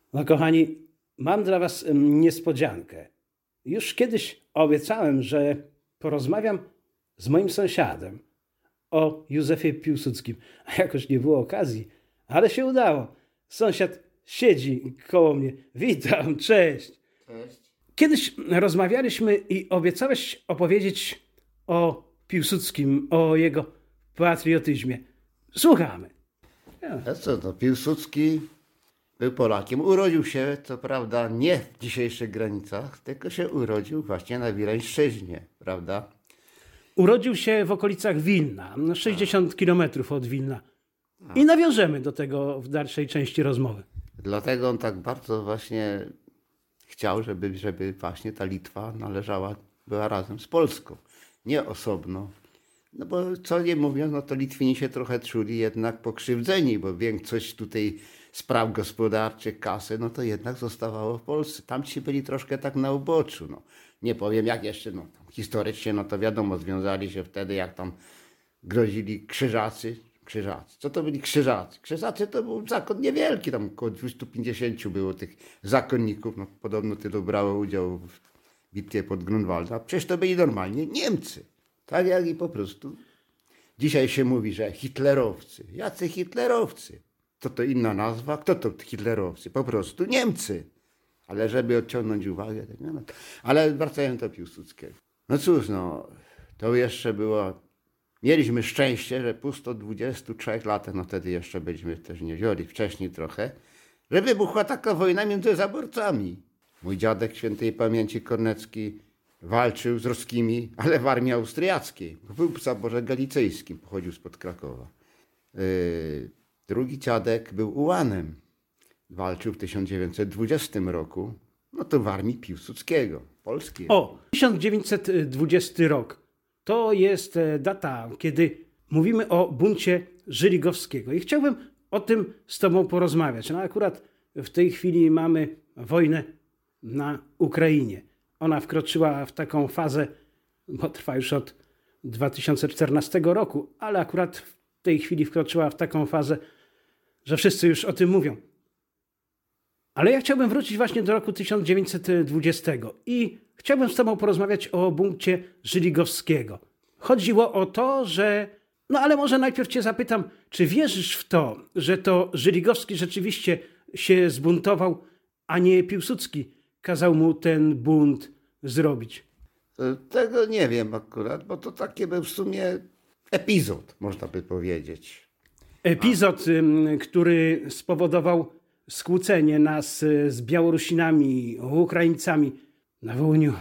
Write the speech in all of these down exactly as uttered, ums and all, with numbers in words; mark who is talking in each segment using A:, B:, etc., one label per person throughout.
A: No kochani, mam dla was em, niespodziankę. Już kiedyś obiecałem, że porozmawiam z moim sąsiadem o Józefie Piłsudskim. A jakoś nie było okazji, ale się udało. Sąsiad siedzi koło mnie. Witam, cześć.
B: Cześć.
A: Kiedyś rozmawialiśmy i obiecałeś opowiedzieć o Piłsudskim, o jego patriotyzmie. Słuchamy.
B: A co to? Piłsudski był Polakiem. Urodził się, co prawda, nie w dzisiejszych granicach, tylko się urodził właśnie na Wileńszczyźnie, prawda?
A: Urodził się w okolicach Wilna, no sześćdziesiąt kilometrów od Wilna. I nawiążemy do tego w dalszej części rozmowy.
B: Dlatego on tak bardzo właśnie chciał, żeby, żeby właśnie ta Litwa należała, była razem z Polską, nie osobno. No bo co nie mówiąc, no to Litwini się trochę czuli jednak pokrzywdzeni, bo większość tutaj spraw gospodarczych, kasy, no to jednak zostawało w Polsce. Tamci byli troszkę tak na uboczu, no. Nie powiem jak jeszcze, no historycznie, no to wiadomo, związali się wtedy, jak tam grozili krzyżacy. Krzyżacy. Co to byli krzyżacy? Krzyżacy to był zakon niewielki, tam około dwieście pięćdziesiąt było tych zakonników, no podobno tylu brało udział w bitwie pod Grunwaldem, a przecież to byli normalnie Niemcy. Tak jak i po prostu dzisiaj się mówi, że hitlerowcy. Jacy hitlerowcy? To to inna nazwa? Kto to hitlerowcy? Po prostu Niemcy. Ale żeby odciągnąć uwagę. Tak, no, no. Ale wracając do Piłsudskiego. No cóż, no, to jeszcze było... Mieliśmy szczęście, że po sto dwudziestu trzech latach, no wtedy jeszcze byliśmy też nie wzięli, wcześniej trochę, że wybuchła taka wojna między zaborcami. Mój dziadek świętej pamięci Kornecki walczył z ruskimi, ale w armii austriackiej. Był w zaborze galicyjskim, pochodził spod Krakowa. Yy, drugi dziadek był ułanem. Walczył w tysiąc dziewięćset dwudziestym roku, no to w armii Piłsudskiego, polskiej.
A: O, tysiąc dziewięćset dwudziesty rok. To jest data, kiedy mówimy o buncie Żyrigowskiego. I chciałbym o tym z tobą porozmawiać. No akurat w tej chwili mamy wojnę na Ukrainie. Ona wkroczyła w taką fazę, bo trwa już od dwa tysiące czternastego roku, ale akurat w tej chwili wkroczyła w taką fazę, że wszyscy już o tym mówią. Ale ja chciałbym wrócić właśnie do roku tysiąc dziewięćset dwudziestego i chciałbym z tobą porozmawiać o buncie Żyrigowskiego. Chodziło o to, że... No ale może najpierw cię zapytam, czy wierzysz w to, że to Żyrigowski rzeczywiście się zbuntował, a nie Piłsudski kazał mu ten bunt zrobić?
B: Tego nie wiem akurat, bo to taki był w sumie epizod, można by powiedzieć.
A: Epizod, a. który spowodował skłócenie nas z Białorusinami, Ukraińcami. Na Wołyniu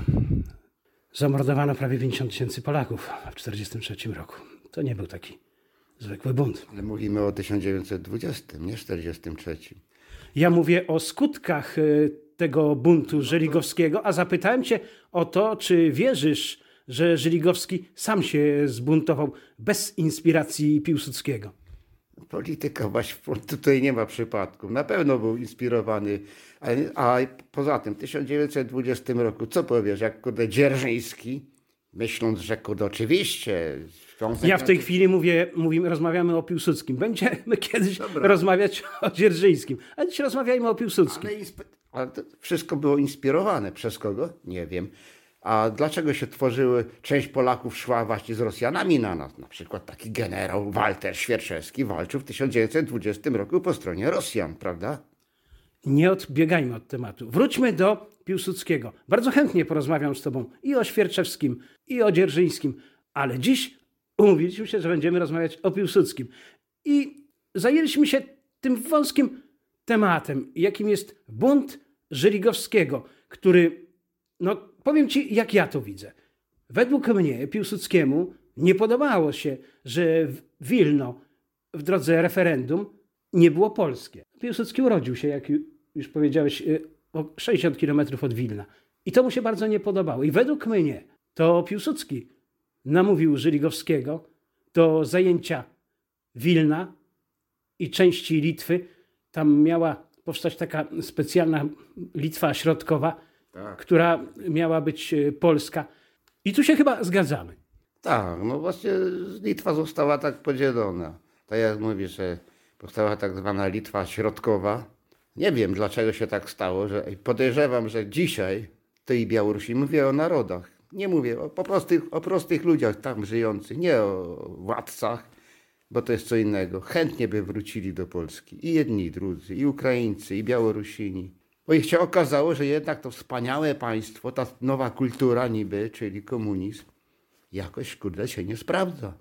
A: zamordowano prawie pięćdziesiąt tysięcy Polaków w tysiąc dziewięćset czterdziestym trzecim roku. To nie był taki zwykły bunt.
B: Ale mówimy o tysiąc dziewięćset dwudziestym, nie czterdziestym trzecim.
A: Ja mówię o skutkach tego buntu Żyrigowskiego, a zapytałem cię o to, czy wierzysz, że Żyrigowski sam się zbuntował bez inspiracji Piłsudskiego.
B: Polityka właśnie tutaj nie ma przypadku. Na pewno był inspirowany, a, a poza tym w tysiąc dziewięćset dwudziestym roku, co powiesz, jak kurde Dzierżyński, myśląc, że kurde oczywiście...
A: Ja w tej chwili mówię, mówimy, rozmawiamy o Piłsudskim. Będziemy kiedyś Dobra. rozmawiać o Dzierżyńskim, a dziś rozmawiajmy o Piłsudskim.
B: Ale, insp- ale to wszystko było inspirowane. Przez kogo? Nie wiem. A dlaczego się tworzyły, część Polaków szła właśnie z Rosjanami na nas? Na przykład taki generał Walter Świerczewski walczył w tysiąc dziewięćset dwudziestym roku po stronie Rosjan, prawda?
A: Nie odbiegajmy od tematu. Wróćmy do Piłsudskiego. Bardzo chętnie porozmawiam z tobą i o Świerczewskim, i o Dzierżyńskim, ale dziś umówiliśmy się, że będziemy rozmawiać o Piłsudskim. I zajęliśmy się tym wąskim tematem, jakim jest bunt Żyrigowskiego, który, no powiem ci, jak ja to widzę. Według mnie Piłsudskiemu nie podobało się, że Wilno w drodze referendum nie było polskie. Piłsudski urodził się, jak już powiedziałeś, o sześćdziesiąt kilometrów od Wilna. I to mu się bardzo nie podobało. I według mnie to Piłsudski namówił Żyrigowskiego do zajęcia Wilna i części Litwy. Tam miała powstać taka specjalna Litwa Środkowa, tak, która miała być polska. I tu się chyba zgadzamy.
B: Tak, no właśnie Litwa została tak podzielona. Tak jak mówisz, że powstała tak zwana Litwa Środkowa, Nie wiem, dlaczego się tak stało, że podejrzewam, że dzisiaj to i Białorusi, mówię o narodach, nie mówię o, po prostych, o prostych ludziach tam żyjących, nie o władcach, bo to jest co innego. Chętnie by wrócili do Polski. I jedni, i drudzy, i Ukraińcy, i Białorusini. Bo ich się okazało, że jednak to wspaniałe państwo, ta nowa kultura niby, czyli komunizm, jakoś, kurde, się nie sprawdza.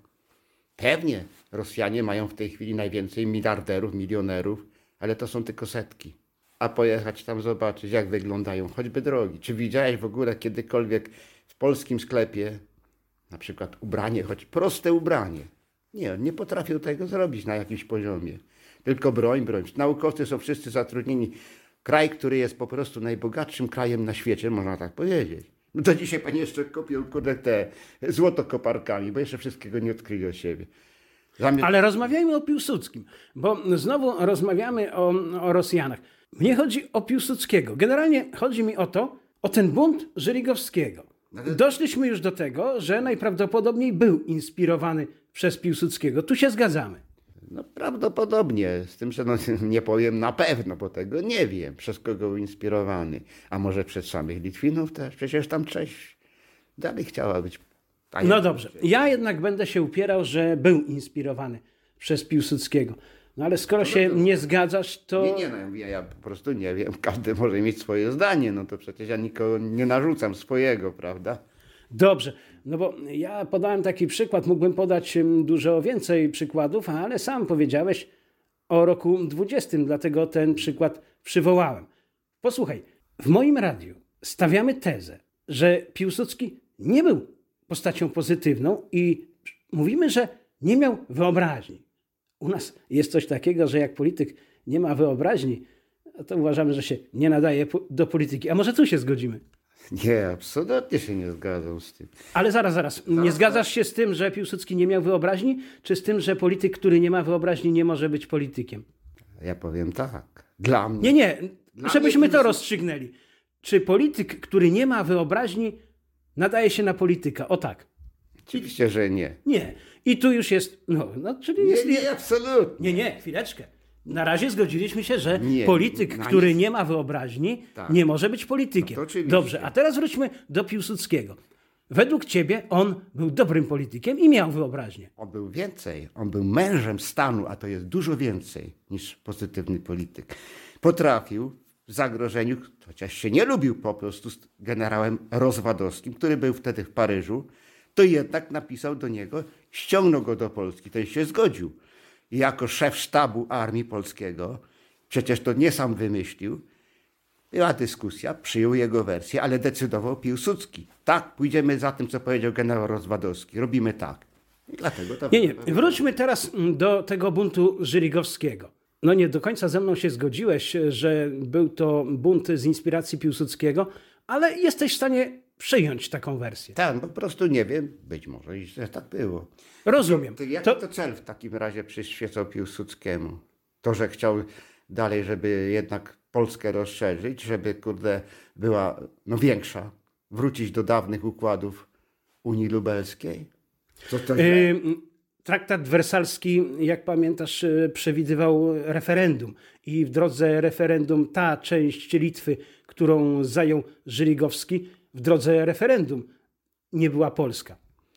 B: Pewnie Rosjanie mają w tej chwili najwięcej miliarderów, milionerów, ale to są tylko setki. A pojechać tam zobaczyć, jak wyglądają choćby drogi. Czy widziałeś w ogóle kiedykolwiek w polskim sklepie na przykład ubranie, choć proste ubranie? Nie, nie potrafią tego zrobić na jakimś poziomie. Tylko broń, broń. Naukowcy są wszyscy zatrudnieni. Kraj, który jest po prostu najbogatszym krajem na świecie, można tak powiedzieć. No to dzisiaj pani jeszcze kopią, kurde, te złotokoparkami, bo jeszcze wszystkiego nie odkryli od siebie. Zamiast...
A: Ale rozmawiajmy o Piłsudskim, bo znowu rozmawiamy o, o Rosjanach. Mnie chodzi o Piłsudskiego. Generalnie chodzi mi o to, o ten bunt Żyrigowskiego. Doszliśmy już do tego, że najprawdopodobniej był inspirowany przez Piłsudskiego. Tu się zgadzamy.
B: No prawdopodobnie, z tym, że no, nie powiem na pewno, bo tego nie wiem, przez kogo był inspirowany. A może przez samych Litwinów też? Przecież tam część dalej chciała być.
A: No dobrze, ja jednak będę się upierał, że był inspirowany przez Piłsudskiego. No ale skoro się nie zgadzasz, to...
B: Nie, nie, no, ja, ja po prostu nie wiem, każdy może mieć swoje zdanie, no to przecież ja nikogo nie narzucam swojego, prawda?
A: Dobrze, no bo ja podałem taki przykład, mógłbym podać dużo więcej przykładów, ale sam powiedziałeś o roku dwudziestym, dlatego ten przykład przywołałem. Posłuchaj, w moim radiu stawiamy tezę, że Piłsudski nie był postacią pozytywną i mówimy, że nie miał wyobraźni. U nas jest coś takiego, że jak polityk nie ma wyobraźni, to uważamy, że się nie nadaje do polityki. A może tu się zgodzimy?
B: Nie, absolutnie się nie zgadzam z tym.
A: Ale zaraz, zaraz. Nie zgadzasz się z tym, że Piłsudski nie miał wyobraźni, czy z tym, że polityk, który nie ma wyobraźni, nie może być politykiem?
B: Ja powiem tak. Dla mnie...
A: Nie, nie.
B: Dla
A: Żebyśmy
B: mnie
A: to rozstrzygnęli. Czy polityk, który nie ma wyobraźni, nadaje się na polityka? O tak.
B: Oczywiście, że nie.
A: Nie. I tu już jest... No, no czyli
B: Nie,
A: jest...
B: nie, absolutnie.
A: Nie, nie, chwileczkę. Na razie zgodziliśmy się, że
B: Nie,
A: polityk,
B: na
A: który
B: nic.
A: nie ma wyobraźni,
B: Tak.
A: nie może być politykiem.
B: No to oczywiście.
A: Dobrze, a teraz wróćmy do Piłsudskiego. Według ciebie on był dobrym politykiem i miał wyobraźnię.
B: On był więcej. On był mężem stanu, a to jest dużo więcej niż pozytywny polityk. Potrafił w zagrożeniu, chociaż się nie lubił po prostu z generałem Rozwadowskim, który był wtedy w Paryżu, to jednak napisał do niego, ściągnął go do Polski. Ten się zgodził. I jako szef sztabu Armii Polskiego, przecież to nie sam wymyślił, była dyskusja, przyjął jego wersję, ale decydował Piłsudski. Tak, pójdziemy za tym, co powiedział generał Rozwadowski. Robimy tak. I dlatego to...
A: Nie, nie. Wróćmy teraz do tego buntu Żyrigowskiego. No nie do końca ze mną się zgodziłeś, że był to bunt z inspiracji Piłsudskiego, ale jesteś w stanie przyjąć taką wersję.
B: Tak, po prostu nie wiem, być może i że tak było.
A: Rozumiem.
B: To jaki
A: To,
B: to cel w takim razie przyświecał Piłsudskiemu? To, że chciał dalej, żeby jednak Polskę rozszerzyć, żeby, kurde, była no, większa, wrócić do dawnych układów Unii Lubelskiej? Co to
A: y, traktat wersalski, jak pamiętasz, y, przewidywał referendum i w drodze referendum ta część Litwy, którą zajął Żyrigowski, w drodze referendum nie była Polska.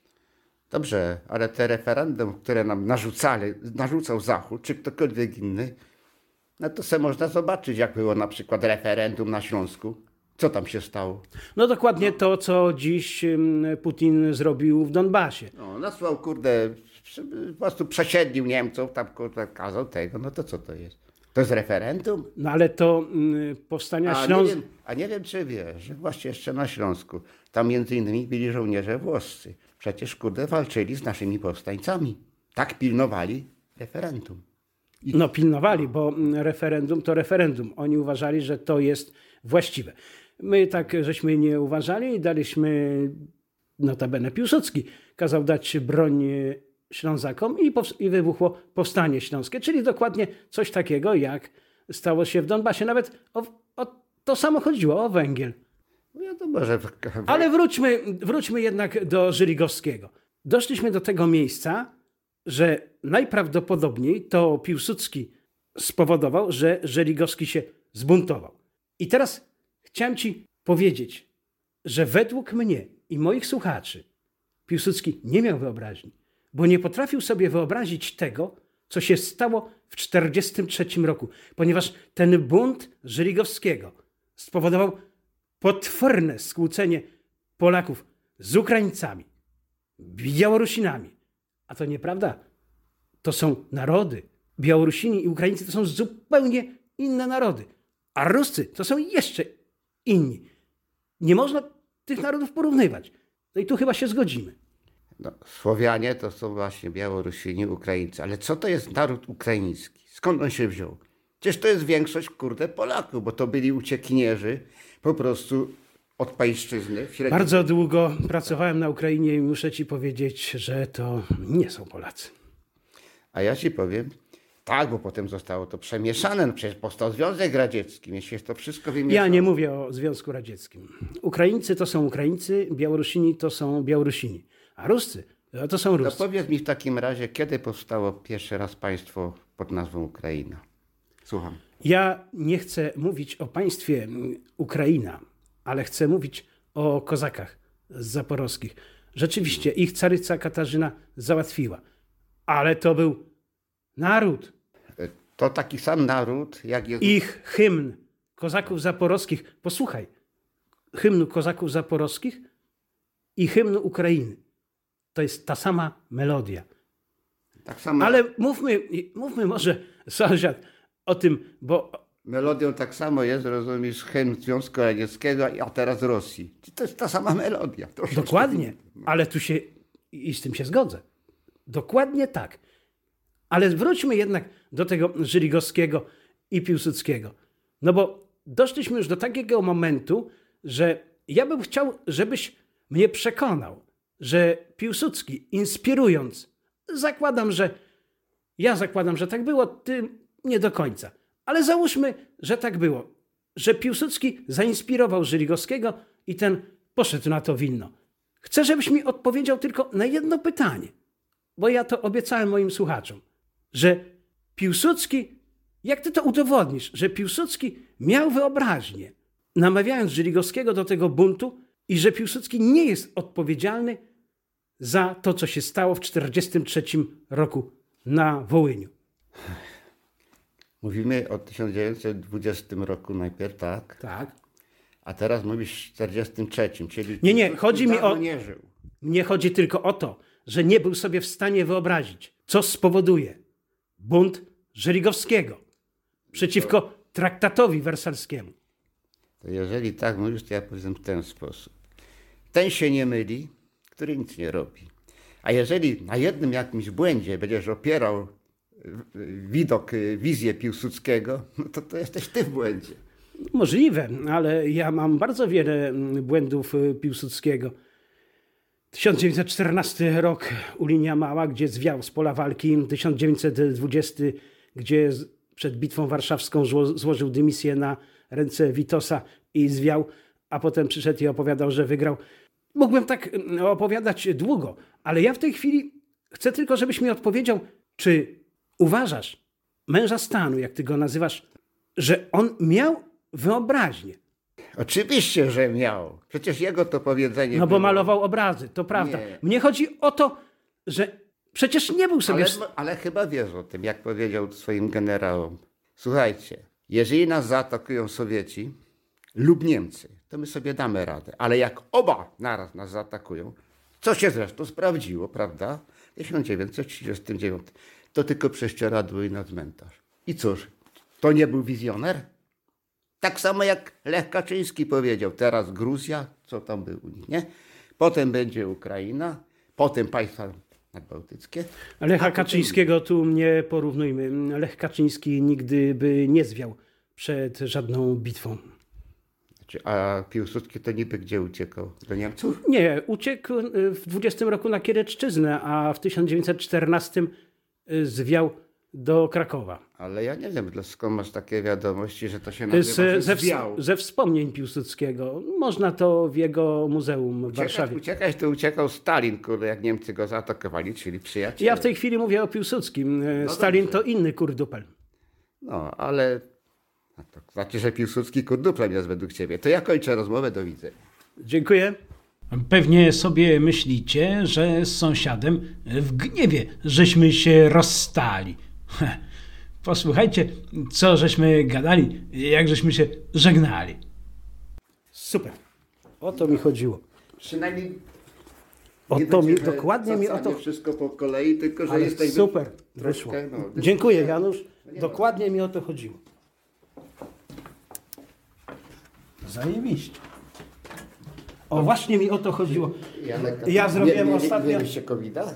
B: Dobrze, ale te referendum, które nam narzucali, narzucał Zachód, czy ktokolwiek inny, no to se można zobaczyć, jak było na przykład referendum na Śląsku. Co tam się stało?
A: No dokładnie to, co dziś ym, Putin zrobił w Donbasie.
B: No, nasłał, kurde, po prostu przesiedlił Niemców, tam, kurde, kazał tego, no to co to jest? To jest referendum?
A: No ale to y, powstania
B: A nie,
A: Śląska...
B: wiem, a nie wiem, czy wiesz, że właśnie jeszcze na Śląsku, tam między innymi byli żołnierze włoscy. Przecież, kurde, walczyli z naszymi powstańcami. Tak pilnowali referendum.
A: No pilnowali, bo referendum to referendum. Oni uważali, że to jest właściwe. My tak żeśmy nie uważali i daliśmy, notabene Piłsudski kazał dać broń Ślązakom i, pows- i wybuchło powstanie śląskie, czyli dokładnie coś takiego, jak stało się w Donbasie. Nawet o, o to samo chodziło, o węgiel.
B: No to może...
A: Ale wróćmy, wróćmy jednak do Żyrigowskiego. Doszliśmy do tego miejsca, że najprawdopodobniej to Piłsudski spowodował, że Żyrigowski się zbuntował. I teraz chciałem ci powiedzieć, że według mnie i moich słuchaczy Piłsudski nie miał wyobraźni, bo nie potrafił sobie wyobrazić tego, co się stało w tysiąc dziewięćset czterdziestym trzecim roku, ponieważ ten bunt Żyrigowskiego spowodował potworne skłócenie Polaków z Ukraińcami, Białorusinami. A to nieprawda. To są narody. Białorusini i Ukraińcy to są zupełnie inne narody. A Ruscy to są jeszcze inni. Nie można tych narodów porównywać. No i tu chyba się zgodzimy.
B: No, Słowianie to są właśnie Białorusini, Ukraińcy. Ale co to jest naród ukraiński? Skąd on się wziął? Przecież to jest większość, kurde, Polaków, bo to byli uciekinierzy po prostu od pańszczyzny. W średnim...
A: Bardzo długo pracowałem na Ukrainie i muszę ci powiedzieć, że to nie są Polacy.
B: A ja ci powiem, tak, bo potem zostało to przemieszane. No przecież powstał Związek Radziecki, jeśli jest to wszystko wymieszane.
A: Ja nie mówię o Związku Radzieckim. Ukraińcy to są Ukraińcy, Białorusini to są Białorusini, a Ruscy to są Ruscy.
B: No powiedz mi w takim razie, kiedy powstało pierwszy raz państwo pod nazwą Ukraina? Słucham.
A: Ja nie chcę mówić o państwie Ukraina, ale chcę mówić o kozakach zaporowskich. Rzeczywiście ich caryca Katarzyna załatwiła, ale to był naród.
B: To taki sam naród, jak jest...
A: Ich hymn kozaków zaporowskich, posłuchaj, hymnu kozaków zaporowskich i hymnu Ukrainy. To jest ta sama melodia.
B: Tak samo...
A: Ale mówmy, mówmy może, sąsiad, o tym, bo...
B: Melodią tak samo jest, rozumiesz, hymn Związku Radzieckiego, a teraz Rosji. To jest ta sama melodia.
A: Dokładnie, ale tu się, i z tym się zgodzę. Dokładnie tak. Ale wróćmy jednak do tego Żyrigowskiego i Piłsudskiego. No bo doszliśmy już do takiego momentu, że ja bym chciał, żebyś mnie przekonał, że Piłsudski, inspirując, zakładam, że ja zakładam, że tak było, ty nie do końca. Ale załóżmy, że tak było, że Piłsudski zainspirował Żyrigowskiego i ten poszedł na to winno. Chcę, żebyś mi odpowiedział tylko na jedno pytanie, bo ja to obiecałem moim słuchaczom, że Piłsudski, jak ty to udowodnisz, że Piłsudski miał wyobraźnię, namawiając Żyrigowskiego do tego buntu i że Piłsudski nie jest odpowiedzialny za to, co się stało w tysiąc dziewięćset czterdziestym trzecim roku na Wołyniu.
B: Mówimy o tysiąc dziewięćset dwudziestym roku najpierw, tak?
A: Tak.
B: A teraz mówisz w tysiąc dziewięćset czterdziestym trzecim, czyli...
A: Nie, nie, chodzi mi o...
B: nie żył.
A: Mnie chodzi tylko o to, że nie był sobie w stanie wyobrazić, co spowoduje bunt Żyrigowskiego przeciwko traktatowi wersalskiemu.
B: To jeżeli tak mówisz, to ja powiem w ten sposób. Ten się nie myli, który nic nie robi. A jeżeli na jednym jakimś błędzie będziesz opierał widok, wizję Piłsudskiego, no to, to jesteś ty w błędzie.
A: Możliwe, ale ja mam bardzo wiele błędów Piłsudskiego. tysiąc dziewięćset czternasty rok, Ulinia Mała, gdzie zwiał z pola walki. tysiąc dziewięćset dwudziesty, gdzie przed Bitwą Warszawską złożył dymisję na ręce Witosa i zwiał, a potem przyszedł i opowiadał, że wygrał. Mógłbym tak opowiadać długo, ale ja w tej chwili chcę tylko, żebyś mi odpowiedział, czy uważasz męża stanu, jak ty go nazywasz, że on miał wyobraźnię?
B: Oczywiście, że miał. Przecież jego to powiedzenie
A: No bo
B: było.
A: malował obrazy, to prawda.
B: Nie.
A: Mnie chodzi o to, że przecież nie był sobie...
B: Ale, ale chyba wiesz o tym, jak powiedział swoim generałom. Słuchajcie, jeżeli nas zaatakują Sowieci lub Niemcy, to my sobie damy radę. Ale jak oba naraz nas zaatakują, co się zresztą sprawdziło, prawda? W tysiąc dziewięćset trzydziestym dziewiątym. To tylko prześcieradło i na cmentarz. I cóż, to nie był wizjoner? Tak samo jak Lech Kaczyński powiedział, teraz Gruzja, co tam było u nich, nie? Potem będzie Ukraina, potem państwa nadbałtyckie.
A: Lecha Kaczyńskiego tu nie porównujmy. Lech Kaczyński nigdy by nie zwiał przed żadną bitwą.
B: A Piłsudski to niby gdzie uciekał? Do Niemców?
A: Nie, uciekł w dwudziestym roku na Kiereczczyznę, a w tysiąc dziewięćset czternastym zwiał do Krakowa.
B: Ale ja nie wiem, skąd masz takie wiadomości, że to się nazywa,
A: Z, ze,
B: zwiał.
A: ze wspomnień Piłsudskiego. Można to w jego muzeum w
B: Uciekać,
A: Warszawie.
B: uciekać to uciekał Stalin, kurde, jak Niemcy go zaatakowali, czyli przyjaciele.
A: Ja w tej chwili mówię o Piłsudskim.
B: No
A: Stalin
B: dobrze.
A: to inny kurdupel.
B: No, ale A to znaczy, że Piłsudski kurduplem jest według ciebie. To ja kończę rozmowę, do widzenia.
A: Dziękuję.
C: Pewnie sobie myślicie, że z sąsiadem w gniewie żeśmy się rozstali. Posłuchajcie, co żeśmy gadali, jak żeśmy się żegnali.
A: Super. O to mi chodziło.
B: Przynajmniej
A: O
B: nie
A: to mi,
B: będzie, że
A: dokładnie mi o to...
B: nie wszystko po kolei, tylko że
A: Ale
B: jesteś
A: super
B: troszkę,
A: wyszło.
B: no,
A: Dziękuję,
B: dyskusja.
A: Janusz.
B: No nie
A: Dokładnie mi o to chodziło. Zajebiście. O, właśnie mi o to chodziło.
B: Janek,
A: Ja
B: nie-
A: zrobiłem
B: nie, nie,
A: ostatnio...
B: Nie mieliście kowida?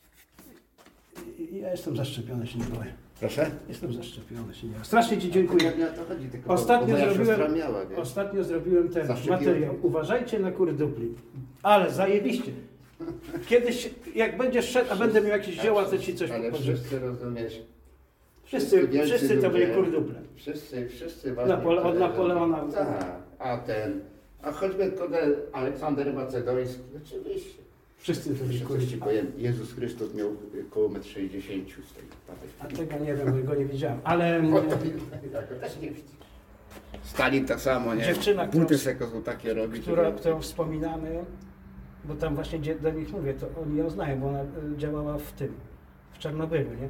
A: Ja jestem zaszczepiony, się nie boję.
B: Proszę?
A: Jestem zaszczepiony, się nie boję. Strasznie Ci dziękuję.
B: Nie o to chodzi, tylko
A: Ostatnio
B: bo moja
A: zrobiłem,
B: siostra miała, wiesz.
A: ostatnio zrobiłem ten
B: Zaszczepiłem.
A: materiał. Uważajcie na kurdupli. Ale zajebiście. Kiedyś, jak będziesz szedł, a będę miał jakieś dzieła, to Ci coś
B: Ale
A: pokażę.
B: wszyscy rozumiesz.
A: Wszyscy,
B: wielcy
A: wszyscy to byli
B: ludzie,
A: kurduple.
B: Wszyscy, wszyscy
A: Napole- od Napoleona.
B: Tak, a ten, a choćby kurde Aleksander Macedoński, oczywiście.
A: Wszyscy to byli
B: Jeszcze coś ci
A: kurduple.
B: powiem, Jezus Chrystus miał około metr sześćdziesiąt z tej
A: A
B: patej.
A: tego nie wiem, bo go nie widziałem. Ale
B: O, to tak, też nie widzę. Stalin tak samo, nie?
A: Dziewczyna,
B: Buty
A: którą-
B: se kozą takie robi.
A: która,
B: żeby-
A: którą wspominamy, bo tam właśnie gdzie do nich mówię, to oni ją znają, bo ona y, działała w tym, w Czarnobylu, nie?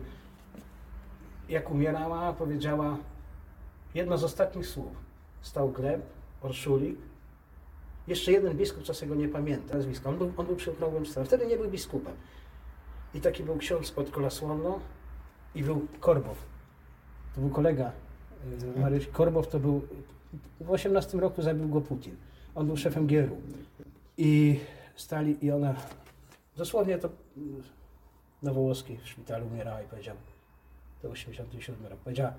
A: Jak umierała, powiedziała jedno z ostatnich słów. Stał Gleb, Orszulik, jeszcze jeden biskup, co sobie go nie pamięta, nazwiska. On był, on był przy okrągłym stole, wtedy nie był biskupem. I taki był ksiądz od Kolasłonno i był Korbow. To był kolega y, Maryś. Korbow to był, w osiemnastym roku zabił go Putin. On był szefem G R U. I stali i ona, dosłownie to mm, na Wołoskiej w szpitalu umierała i powiedziała, to osiemdziesiąty siódmy rok, powiedziała,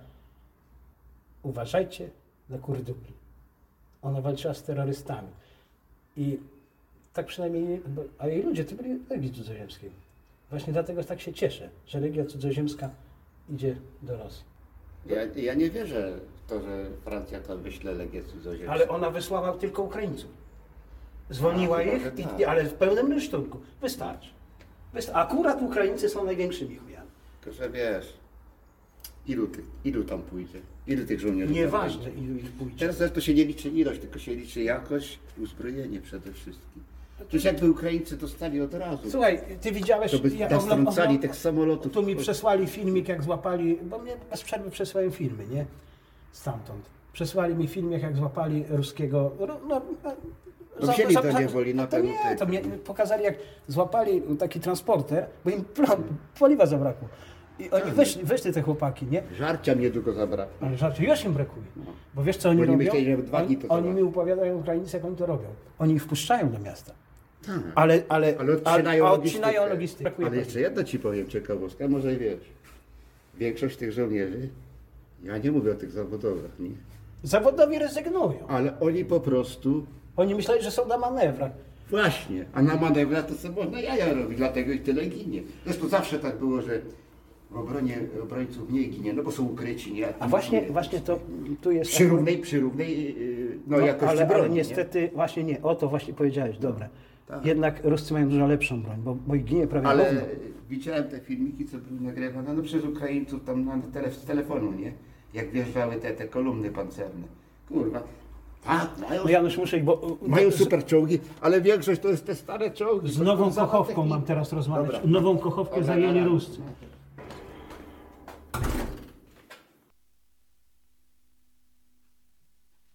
A: uważajcie na kurdupli. Ona walczyła z terrorystami. I tak przynajmniej, bo, a jej ludzie to byli Legii Cudzoziemskiej. Właśnie dlatego tak się cieszę, że Legia Cudzoziemska idzie do Rosji.
B: Ja, ja nie wierzę w to, że Francja tam wyśle Legię Cudzoziemską.
A: Ale ona wysłała tylko Ukraińców. Zwolniła
B: A, chyba,
A: ich,
B: że
A: i,
B: tak.
A: i, ale w pełnym rynsztunku. Wystarczy. Wystarczy. Akurat Ukraińcy są największymi chujami.
B: Tylko, że wiesz, ilu, tych, ilu tam pójdzie? Ilu tych żołnierzy tam
A: Nieważne,
B: pójdzie?
A: ilu ich pójdzie.
B: Teraz też to się nie liczy ilość, tylko się liczy jakość, uzbrojenie przede wszystkim. Przecież jakby Ukraińcy dostali od razu,
A: Słuchaj, ty widziałeś,
B: to by
A: ja
B: nastrącali
A: oglądam-
B: tych samolotów.
A: Tu mi przesłali filmik, jak złapali, bo mnie bez przerwy przesyłają filmy, nie? Stamtąd. Przesłali mi filmik, jak złapali ruskiego, ru- no,
B: No wzięli to nie woli na
A: to
B: pewno
A: nie,
B: tego.
A: to mnie pokazali, jak złapali taki transporter, bo im pla- paliwa zabrakło. I oni wyszli, wyszli te chłopaki, nie?
B: Żarcia mnie długo zabrakło.
A: Ale żarcie, już im brakuje. Bo wiesz co oni
B: Bo oni
A: robią?
B: myśleli, że dwa dni
A: oni,
B: to
A: oni
B: trwa.
A: mi opowiadają Ukraińcy, jak oni to robią. Oni ich wpuszczają do miasta.
B: Tak.
A: Ale, ale,
B: Ale odcinają
A: a, a
B: logistykę.
A: odcinają logistykę. Brakuje
B: Ale jeszcze jedno ci powiem, ciekawostka, może wiesz. Większość tych żołnierzy, ja nie mówię o tych zawodowych, nie?
A: Zawodowi rezygnują.
B: Ale oni po prostu,
A: Oni myśleli, że są na manewrach.
B: właśnie, a na manewrach to sobie można jaja robić, dlatego ich tyle ginie. Zresztą zawsze tak było, że w obronie obrońców mniej ginie, no bo są ukryci, nie?
A: A właśnie, właśnie to tu jest...
B: Przy równej, przy równej yy, no,
A: No,
B: jakości
A: ale,
B: broni,
A: ale
B: nie?
A: niestety właśnie nie, o to właśnie powiedziałeś, dobre.
B: tak.
A: Jednak Ruscy mają dużo lepszą broń, bo, bo ich ginie prawie
B: Ale
A: równo.
B: widziałem te filmiki, co były nagrywane no, przez Ukraińców tam na tele, z telefonu, nie? Jak wjeżdżały te, te kolumny pancerne. Kurwa. Tak, mają,
A: No Janusz, muszę ich, bo...
B: mają
A: z,
B: super czołgi, ale większość to jest te stare czołgi.
A: z
B: to
A: nową
B: są za
A: Kochowką
B: techniki.
A: mam teraz rozmawiać.
B: Dobra.
A: Nową Kochowkę
B: Dobra,
A: zajęli
B: dobra.
A: Ruscy.